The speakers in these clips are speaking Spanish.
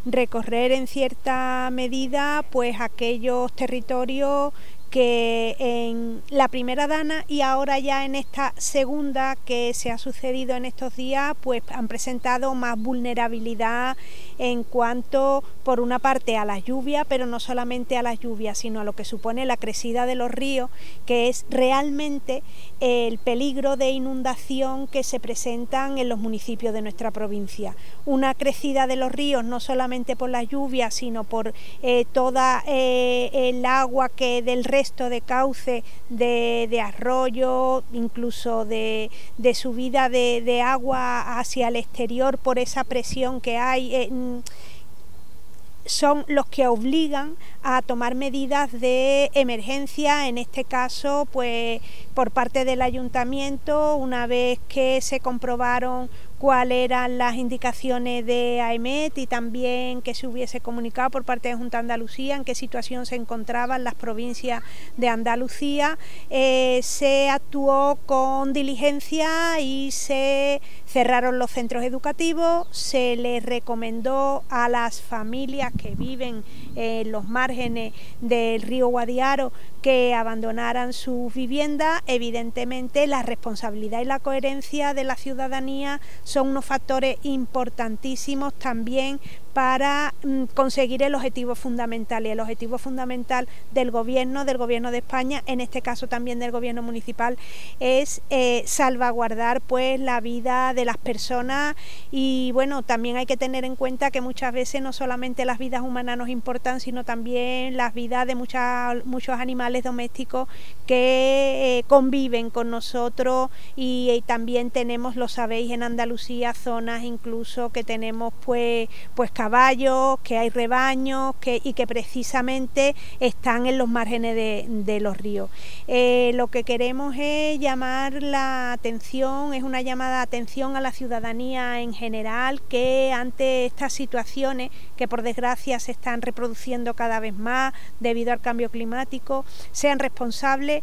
recorrer en cierta medida pues aquellos territorios que en la primera dana y ahora ya en esta segunda que se ha sucedido en estos días pues han presentado más vulnerabilidad en cuanto por una parte a las lluvias, pero no solamente a las lluvias sino a lo que supone la crecida de los ríos, que es realmente el peligro de inundación que se presentan en los municipios de nuestra provincia. Una crecida de los ríos no solamente por las lluvias sino por toda el agua que del resto de cauce de arroyo, incluso de subida de agua hacia el exterior por esa presión que hay, son los que obligan a tomar medidas de emergencia, en este caso pues por parte del ayuntamiento, una vez que se comprobaron cuáles eran las indicaciones de AEMET y también que se hubiese comunicado por parte de Junta de Andalucía en qué situación se encontraban las provincias de Andalucía, se actuó con diligencia y se cerraron los centros educativos, se les recomendó a las familias que viven en los márgenes del río Guadiaro que abandonaran sus viviendas. Evidentemente la responsabilidad y la coherencia de la ciudadanía son unos factores importantísimos también para conseguir el objetivo fundamental, y el objetivo fundamental del gobierno de España, en este caso también del gobierno municipal, es salvaguardar pues la vida de las personas. Y bueno, también hay que tener en cuenta que muchas veces no solamente las vidas humanas nos importan, sino también las vidas de muchos animales domésticos que conviven con nosotros, y también tenemos, lo sabéis, en Andalucía zonas incluso que tenemos pues caballos, que hay rebaños y que precisamente están en los márgenes de los ríos. Lo que queremos es llamar la atención, es una llamada de atención a la ciudadanía en general, que ante estas situaciones que por desgracia se están reproduciendo cada vez más debido al cambio climático, sean responsables,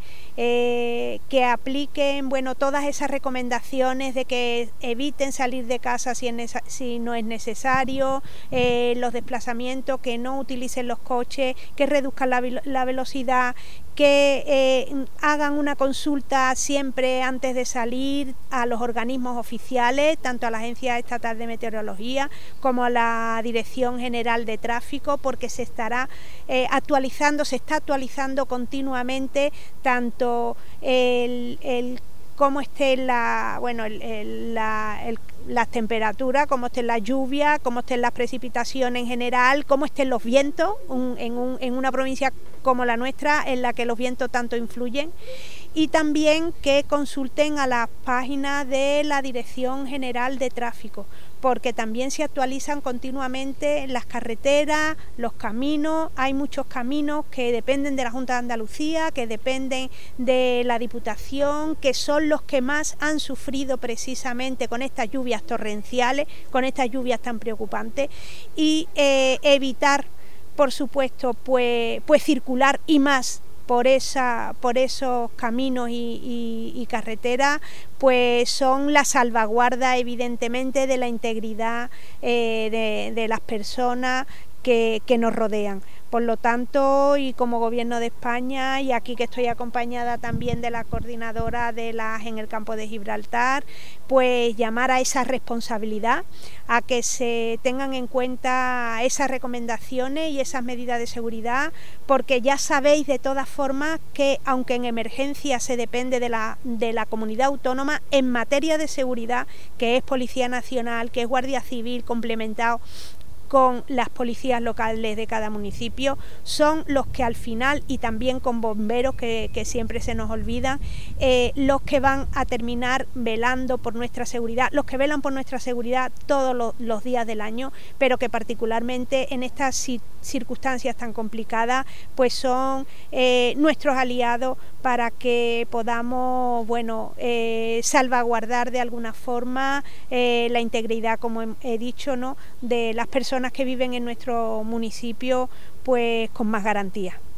que apliquen todas esas recomendaciones de que eviten salir de casa si no es necesario, los desplazamientos, que no utilicen los coches, que reduzcan la velocidad, que hagan una consulta siempre antes de salir a los organismos oficiales, tanto a la Agencia Estatal de Meteorología como a la Dirección General de Tráfico, porque se estará actualizando, se está actualizando continuamente tanto cómo esté las temperaturas, cómo estén la lluvia, cómo estén las precipitaciones en general, cómo estén los vientos en una provincia como la nuestra, en la que los vientos tanto influyen, y también que consulten a las páginas de la Dirección General de Tráfico, porque también se actualizan continuamente las carreteras, los caminos. Hay muchos caminos que dependen de la Junta de Andalucía, que dependen de la Diputación, que son los que más han sufrido precisamente con estas lluvias torrenciales, con estas lluvias tan preocupantes, y evitar, por supuesto, pues circular y más por esos caminos y carreteras, pues son la salvaguarda evidentemente de la integridad de las personas que nos rodean. Por lo tanto, y como Gobierno de España, y aquí que estoy acompañada también de la coordinadora en el campo de Gibraltar, pues llamar a esa responsabilidad, a que se tengan en cuenta esas recomendaciones y esas medidas de seguridad, porque ya sabéis de todas formas que aunque en emergencia se depende de la comunidad autónoma, en materia de seguridad, que es Policía Nacional, que es Guardia Civil complementado con las policías locales de cada municipio, son los que al final, y también con bomberos que siempre se nos olvidan, los que van a terminar velando por nuestra seguridad, los que velan por nuestra seguridad todos los días del año, pero que particularmente en estas circunstancias tan complicadas pues son nuestros aliados para que podamos salvaguardar de alguna forma la integridad, como he dicho, ¿no?, de las personas que viven en nuestro municipio pues con más garantía.